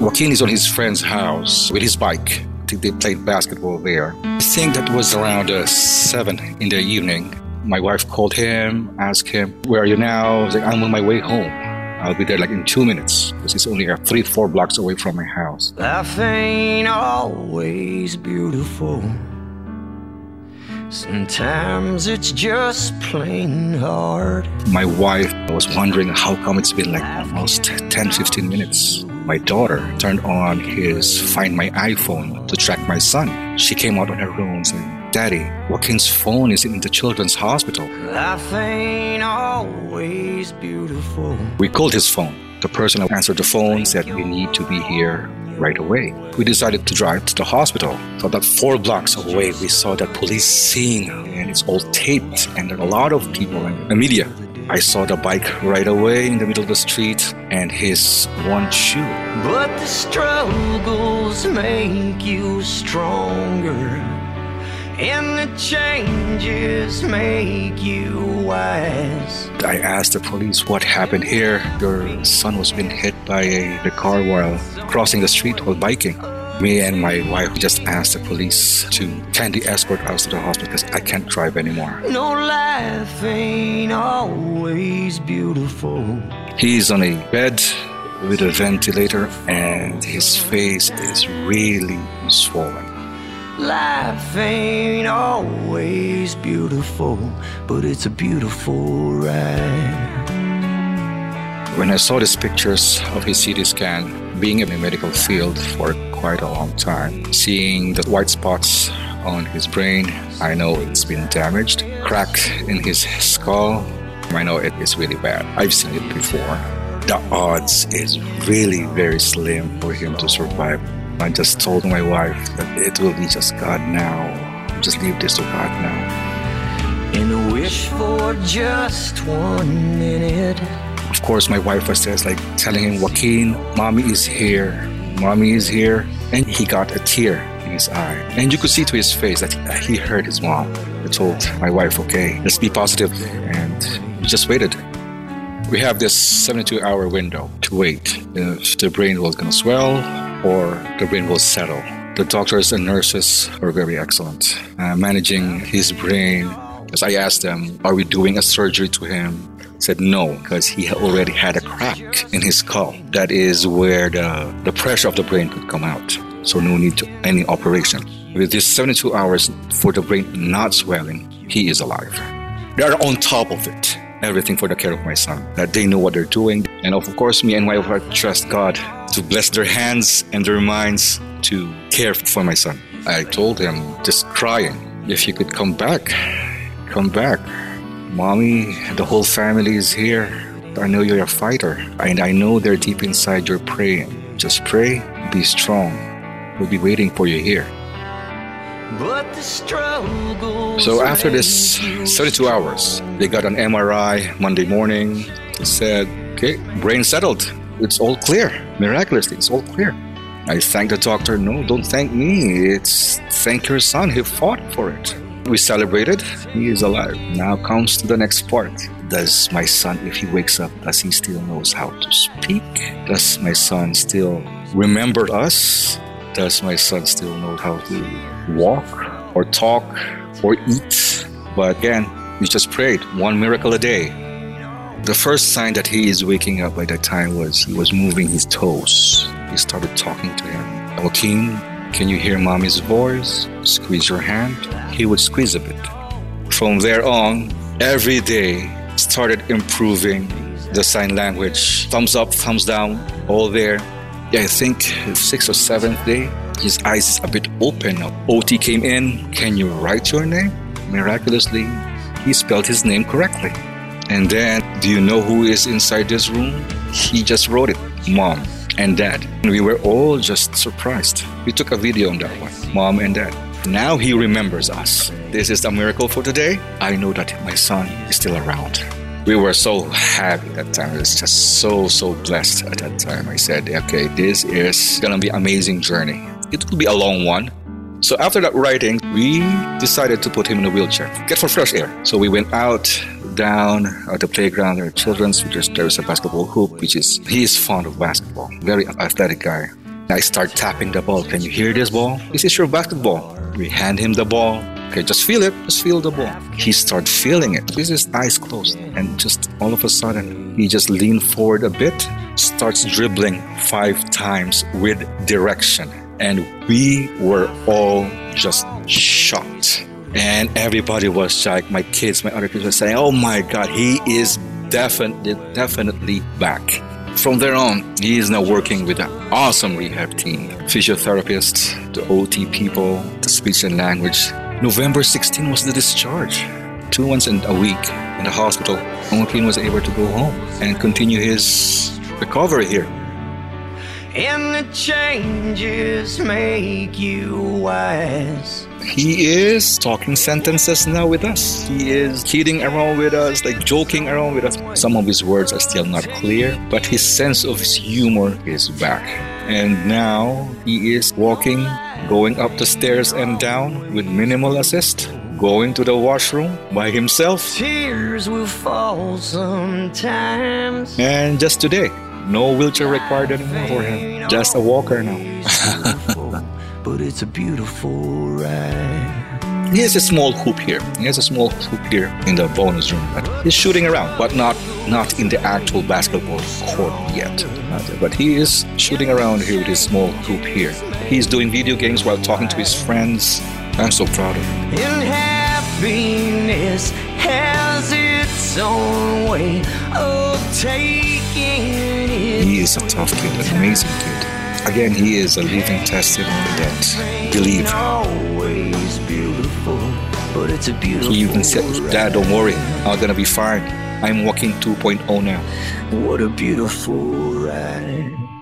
Joaquin is on his friend's house with his bike. I think they played basketball there. I think that was around 7 in the evening. My wife called him, asked him, "Where are you now?" I was like, "I'm on my way home. I'll be there like in 2 minutes." Because it's only 3-4 blocks away from my house. Life ain't always beautiful. Sometimes it's just plain hard. My wife was wondering how come it's been like almost 10-15 minutes. My daughter turned on his Find My iPhone to track my son. She came out on her own saying, "Daddy, Joaquin's phone is in the children's hospital." Life ain't always beautiful. We called his phone. The person who answered the phone said, "We need to be here right away." We decided to drive to the hospital. So about 4 blocks away, we saw that police scene, and it's all taped, and there are a lot of people and the media. I saw the bike right away in the middle of the street and his one shoe. But the struggles make you stronger, and the changes make you wise. I asked the police, "What happened here? Your son was being hit by the car while crossing the street while biking." Me and my wife just asked the police to kindly escort us to the hospital because I can't drive anymore. No, life ain't always beautiful. He's on a bed with a ventilator and his face is really swollen. Life ain't always beautiful, but it's a beautiful ride. When I saw these pictures of his CT scan, being in the medical field for quite a long time, seeing the white spots on his brain, I know it's been damaged, crack in his skull, I know it is really bad. I've seen it before. The odds is really very slim for him to survive. I just told my wife that it will be just God now. Just leave this to God now. And a wish for just 1 minute. Of course, my wife was just like telling him, "Joaquin, mommy is here. Mommy is here." And he got a tear in his eye. And you could see to his face that he heard his mom. I told my wife, "Okay, let's be positive." And we just waited. We have this 72-hour window to wait if the brain was going to swell or the brain will settle. The doctors and nurses are very excellent managing his brain. As I asked them, "Are we doing a surgery to him?" Said no, because he already had a crack in his skull. That is where the pressure of the brain could come out. So no need to any operation. With this 72 hours for the brain not swelling, he is alive. They are on top of it. Everything for the care of my son. That they know what they're doing. And of course, me and my wife trust God to bless their hands and their minds to care for my son. I told him, just crying, "If you could come back, come back. Mommy, the whole family is here. I know you're a fighter. And I know they're deep inside you're praying. Just pray, be strong. We'll be waiting for you here." But the struggle. So after this 72 hours, they got an MRI Monday morning. They said, "Okay, brain settled. It's all clear. Miraculously, it's all clear." I thanked the doctor. "No, don't thank me. It's thank your son. He fought for it." We celebrated. He is alive. Now comes to the next part. Does my son, if he wakes up, does he still knows how to speak? Does my son still remember us? Does my son still know how to walk or talk or eat? But again, we just prayed 1 miracle a day. The first sign that he is waking up by that time was he was moving his toes. We started talking to him. "Joaquin, can you hear mommy's voice? Squeeze your hand." He would squeeze a bit. From there on, every day started improving the sign language. Thumbs up, thumbs down, all there. I think 6th or 7th day, his eyes is a bit open now. OT came in. "Can you write your name?" Miraculously, he spelled his name correctly. And then, do you know who is inside this room? He just wrote it, Mom and Dad. And we were all just surprised. We took a video on that one, Mom and Dad. Now he remembers us. This is the miracle for today. I know that my son is still around. We were so happy that time. It was just so blessed at that time. I said, okay, this is gonna be an amazing journey. It will be a long one. So after that writing, we decided to put him in a wheelchair, get for fresh air. So we went out, down at the playground. There are children's, there's a basketball hoop, he is fond of basketball, very athletic guy. I start tapping the ball. Can you hear this ball? This is your basketball. We hand him the ball. Okay, just feel it. Just feel the ball. He starts feeling it. With his eyes closed. And just all of a sudden, he just leaned forward a bit, starts dribbling 5 times with direction. And we were all just shocked. And everybody was shocked. My kids, my other kids were saying, oh my God, he is definitely back. From there on, he is now working with an awesome rehab team. Physiotherapists, the OT people, the speech and language. November 16 was the discharge. 2 months and a week in the hospital. Onkin was able to go home and continue his recovery here. And the changes make you wise. He is talking sentences now with us. He is kidding around with us, like joking around with us. Some of his words are still not clear, but his sense of his humor is back. And now he is walking, going up the stairs and down with minimal assist, going to the washroom by himself. Tears will fall sometimes. And just today, no wheelchair required anymore for him. Just a walker now. But it's a beautiful ride. He has a small hoop here. He has a small hoop here in the bonus room. But he's shooting around, but not in the actual basketball court yet. But he is shooting around here with his small hoop here. He's doing video games while talking to his friends. I'm so proud of him. And happiness has its own way of taking it. He is a tough kid, an amazing kid. Again, he is a living testimony that believe. Always beautiful, but it's a beautiful. He even said, Dad, don't worry, I'm gonna be fine. I'm walking 2.0 now. What a beautiful ride.